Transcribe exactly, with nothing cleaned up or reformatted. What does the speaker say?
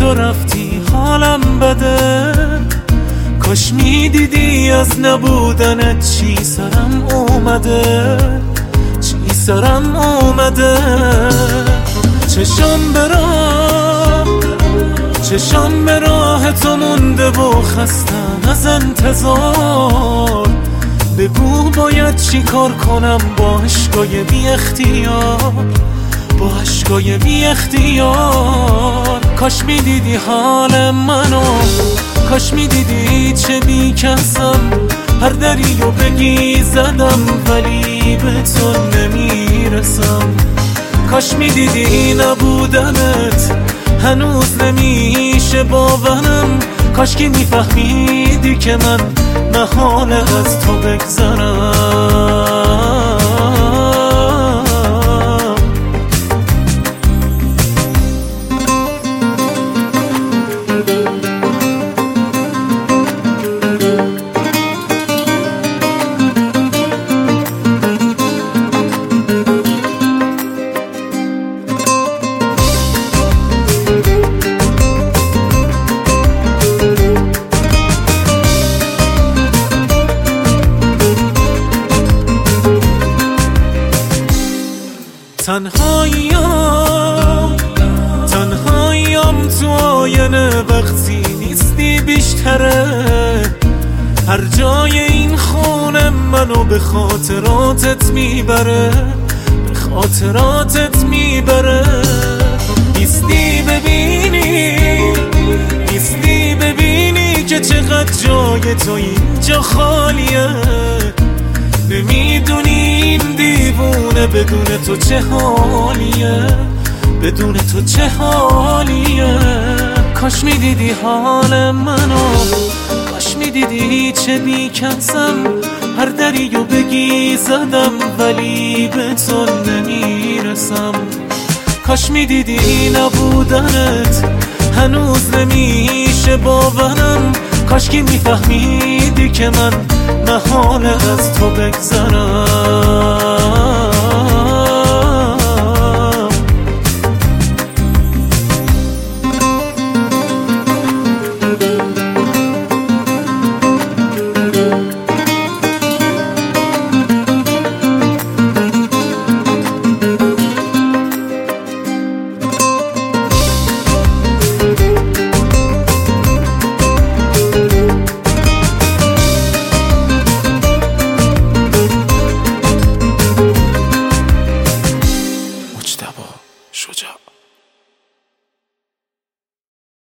تو رفتی حالم بده. کاش میدیدی از نبودنت چی سرم اومده، چی سرم اومده. چشام به راه، چشام به راه تو مونده و خستم از انتظار. بگو باید چی کار کنم با عشقای بی اختیار، با عشقای بی اختیار. کاش میدیدی حال منو، کاش میدیدی چه بی کسم. هر دریو بگی زدم ولی به تو نمیرسم. کاش میدیدی نبودنت هنوز نمیشه باورم. کاش که میفهمیدی که من محاله از تو بگذرم. تنهاییم، تنهاییم تو آینه وقتی نیستی بیشتره. هر جای این خونه منو به خاطراتت میبره، به خاطراتت میبره. نیستی ببینی، نیستی ببینی که چقدر جای تو اینجا خالیه. نمیدونی این دیوونه بدون تو چه حالیه، بدون تو چه حالیه. کاش میدیدی حال منو، کاش میدیدی چه بیکسم. هر دریو بگی زدم ولی به تو نمیرسم. کاش میدیدی نبودنت هنوز نمیشه باورم. کاش که میفهمیدی که من محاله از تو بگذرم.